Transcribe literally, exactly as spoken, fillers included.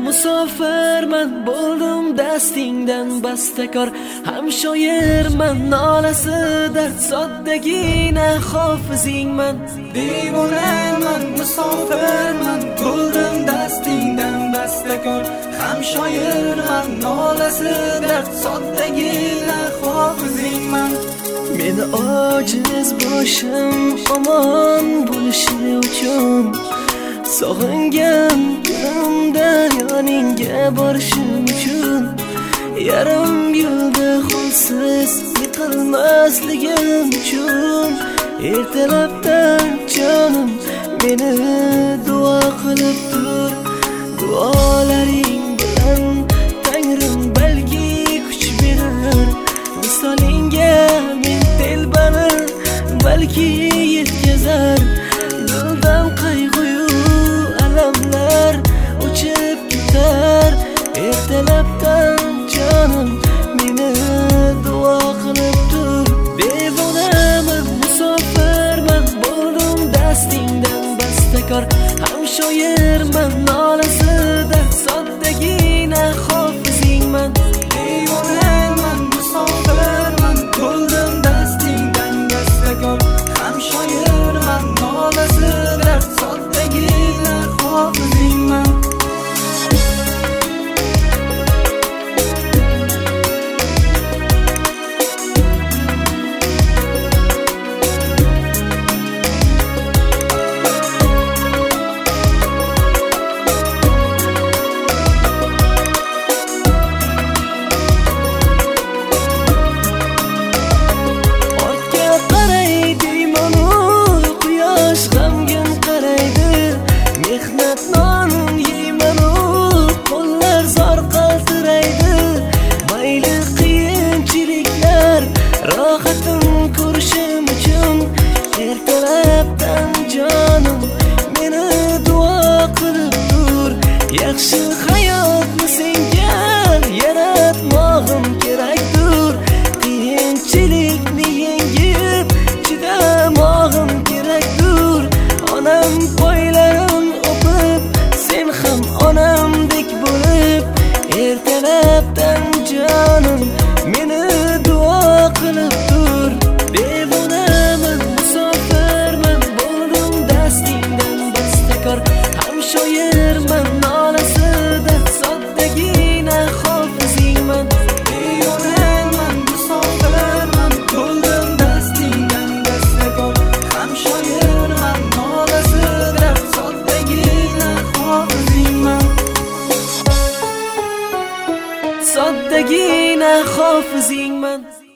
musofirman, bo'ldim dastingdan bastakor. Ham shoirman, nolasi dard soddagina hofizingman. Devonaman, musofirman, bo'ldim dastingdan bastakor. Ham shoirman, nolasi dard soddagina hofizingman. Meni ojiz boshim omon bo'lishi uchun, sog'ingan kunimda yoningga borishim uchun, yarim yo'lda holsiz yiqilmasligim uchun, ertalabdan jonim meni duo qilib tur. Duolaring bilan Tangrim balki kuch berar, misolingga men telbani balki yetkazar. Dildan qayg'u alamlar o'chib ketar, ertalabdan jonim meni duo qilib tur. Devonaman, musofirman, bo'ldim dastingdan bastakor. Ham shoirman, nolasida soddagina hofizingman. Devonaman, musofirman, bo'ldim dastingdan bastakor. Ham shoirman, nolasida soddagina hofizingman. Rohatim ko'rishim uchun, ertalabdan jonim meni duo qilib tur. Yaxshi hayotni senga yaratmog'im kerakdir. Qiyinchilikni yengib chidamog'im kerakdir. Onam poylarim o'pib, sen ham onamdek bo'lib, ertalabdan jonim meni duo qilib tur. Devonaman, musofirman, bo'ldim dastingdan bastakor. Ham shoirman, nolasida soddagina hofizingman. Devonaman, musofirman, bo'ldim dastingdan bastakor. Ham shoirman, nolasida soddagina hofizingman. Soddagina hofizingman.